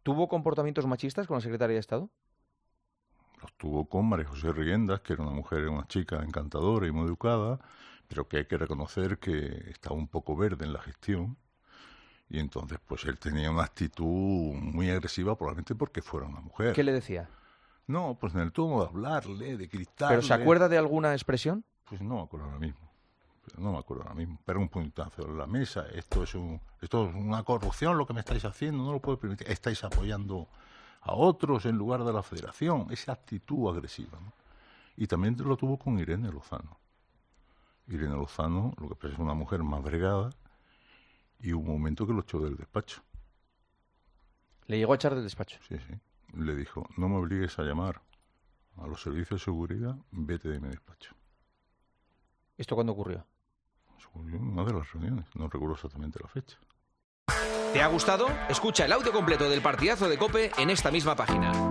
¿Tuvo comportamientos machistas con la secretaria de Estado? Los tuvo con María José Riguendas, que era una chica encantadora y muy educada, pero que hay que reconocer que estaba un poco verde en la gestión. Y entonces, pues él tenía una actitud muy agresiva, probablemente porque fuera una mujer. ¿Qué le decía? No, pues en el tono de hablarle, de gritarle. ¿Pero se acuerda de alguna expresión? Pues no me acuerdo ahora mismo. Pero un puntazo en la mesa. Esto es una corrupción lo que me estáis haciendo, no lo puedo permitir. Estáis apoyando a otros en lugar de la federación. Esa actitud agresiva, ¿no? Y también lo tuvo con Irene Lozano. Irene Lozano, lo que pasa es una mujer más bregada, y hubo un momento que lo echó del despacho. ¿Le llegó a echar del despacho? Sí. Le dijo, no me obligues a llamar a los servicios de seguridad, vete de mi despacho. ¿Esto cuándo ocurrió? Ocurrió en una de las reuniones, no recuerdo exactamente la fecha. ¿Te ha gustado? Escucha el audio completo del partidazo de COPE en esta misma página.